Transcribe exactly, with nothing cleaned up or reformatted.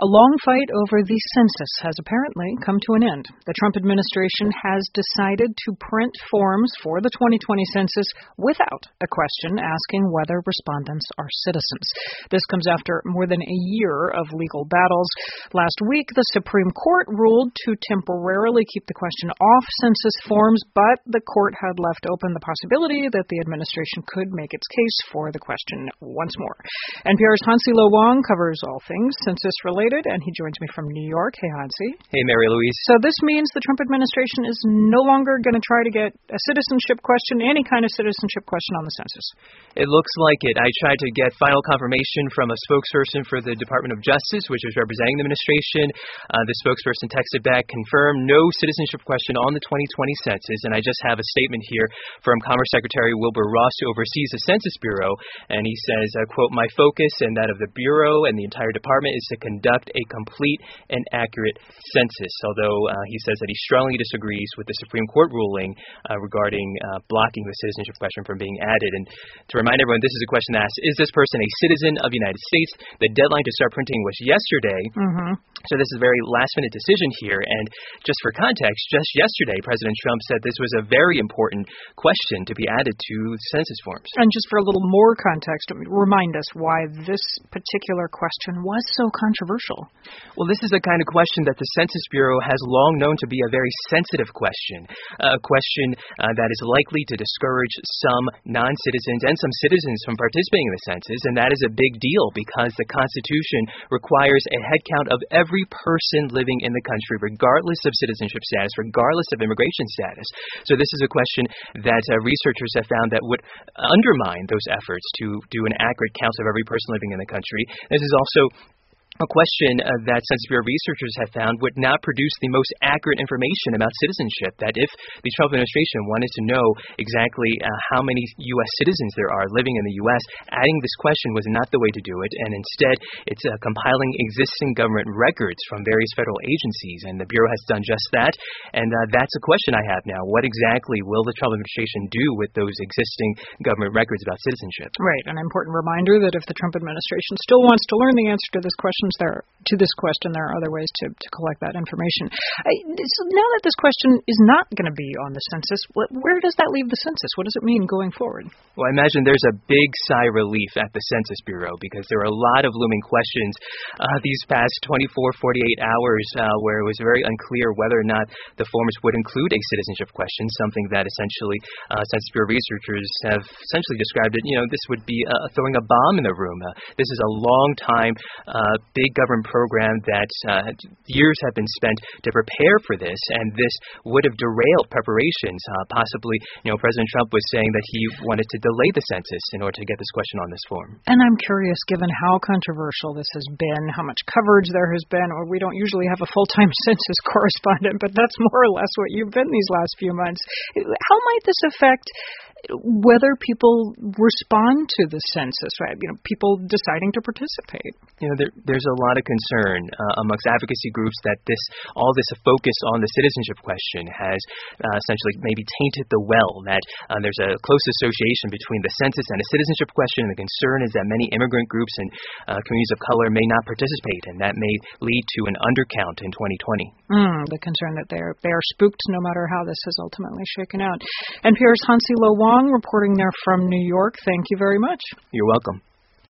A long fight over the census has apparently come to an end. The Trump administration has decided to print forms for the twenty twenty census without a question asking whether respondents are citizens. This comes after more than a year of legal battles. Last week, the Supreme Court ruled to temporarily keep the question off census forms, but the court had left open the possibility that the administration could make its case for the question once more. N P R's Hansi Lo Wang covers all things census-related, and he joins me from New York. Hey, Hansi. Hey, Mary Louise. So this means the Trump administration is no longer going to try to get a citizenship question, any kind of citizenship question on the census. It looks like it. I tried to get final confirmation from a spokesperson for the Department of Justice, which was representing the administration. Uh, the spokesperson texted back, confirmed no citizenship question on the twenty twenty census, and I just have a statement here from Commerce Secretary Wilbur Ross, who oversees the Census Bureau, and he says, uh, quote, "My focus and that of the Bureau and the entire department is to conduct a complete and accurate census," although uh, he says that he strongly disagrees with the Supreme Court ruling uh, regarding uh, blocking the citizenship question from being added. And to remind everyone, this is a question that asks, is this person a citizen of the United States? The deadline to start printing was yesterday. Mm-hmm. So this is a very last-minute decision here. And just for context, just yesterday, President Trump said this was a very important question to be added to census forms. And just for a little more context, remind us why this particular question was so controversial. Well, this is the kind of question that the Census Bureau has long known to be a very sensitive question, a question uh, that is likely to discourage some non-citizens and some citizens from participating in the census, and that is a big deal because the Constitution requires a head count of every person living in the country, regardless of citizenship status, regardless of immigration status. So this is a question that uh, researchers have found that would undermine those efforts to do an accurate count of every person living in the country. This is also a question uh, that Census Bureau researchers have found would not produce the most accurate information about citizenship, that if the Trump administration wanted to know exactly uh, how many U S citizens there are living in the U S, adding this question was not the way to do it, and instead it's uh, compiling existing government records from various federal agencies, and the Bureau has done just that, and uh, that's a question I have now. What exactly will the Trump administration do with those existing government records about citizenship? Right, an important reminder that if the Trump administration still wants to learn the answer to this question, There, to this question, there are other ways to, to collect that information. I, so now that this question is not going to be on the census, what, where does that leave the census? What does it mean going forward? Well, I imagine there's a big sigh of relief at the Census Bureau because there are a lot of looming questions uh, these past twenty-four, forty-eight hours uh, where it was very unclear whether or not the forms would include a citizenship question, something that essentially uh, Census Bureau researchers have essentially described it, you know, this would be uh, throwing a bomb in the room. Uh, this is a long time uh, big government program that uh, years have been spent to prepare for this, and this would have derailed preparations. Uh, possibly, you know, President Trump was saying that he wanted to delay the census in order to get this question on this form. And I'm curious, given how controversial this has been, how much coverage there has been, or we don't usually have a full-time census correspondent, but that's more or less what you've been these last few months. How might this affect whether people respond to the census, right? You know, people deciding to participate. You know, there, there's a lot of concern uh, amongst advocacy groups that this, all this focus on the citizenship question has uh, essentially maybe tainted the well, that uh, there's a close association between the census and a citizenship question, and the concern is that many immigrant groups and uh, communities of color may not participate, and that may lead to an undercount in twenty twenty. Mm, the concern that they're, they are spooked no matter how this is ultimately shaken out. N P R's Hansi Lo Wang reporting there from New York. Thank you very much. You're welcome.